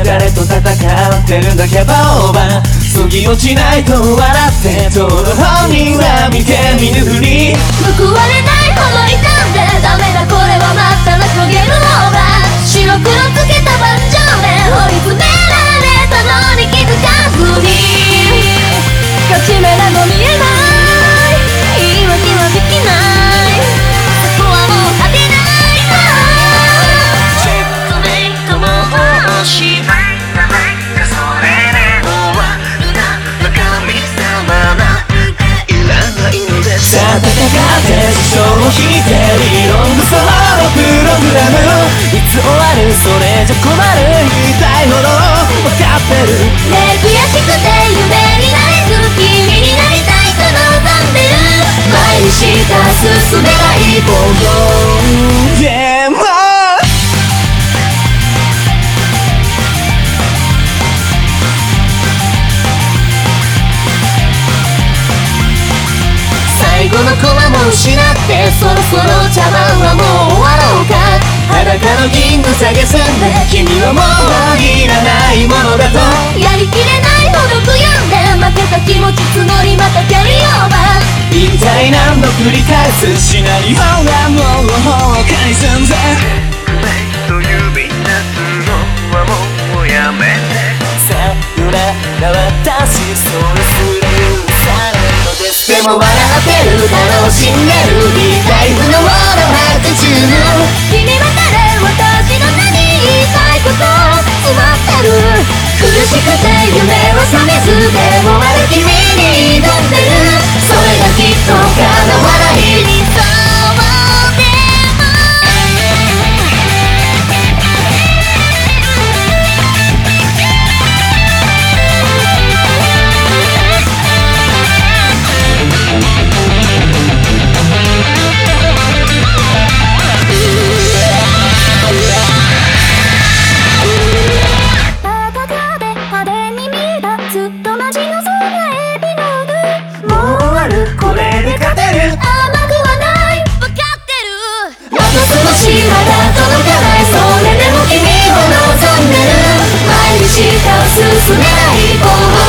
れと戦ってるだけバオバ過ぎ落ちないと笑って通る本人は見て見ぬふり報われないほど痛んでダメだこれはまったら焦げるオーバー白黒つけた盤上で追い詰められたのに気づかずに勝ち目など見えない言い訳はできないそこはもう勝てないチェックメイトも欲しいそれで終わるな中身様ないらないのですさあ戦って師匠を引いてリロングソロプログラムいつ終わるそれじゃ困る言いたいほど分かってるねえ悔しくて夢になれず君になりたいと望んでる前にした進めが一歩よでも最後のコマも失ってそろそろ茶番はもう終わろうか裸の銀具下げすんで君はもういらないものだとやりきれないほど悔やんで負けた気持ち募りまたキャリーオーバー一体何度繰り返すシナリオがもう崩壊寸前と指さすのはもうやめてさよなら私それすら許さないのですでも笑ってる楽しんでるリタイプのもの白昼君ばかれ私の何言いたいこと詰まってる苦しくて夢は覚めずでもまだ君に挑んでるそれがきっと叶わない理想でこれで勝てる甘くはない分かってるあと少しまだ届かないそれでも君を望んでる前にしか進めない方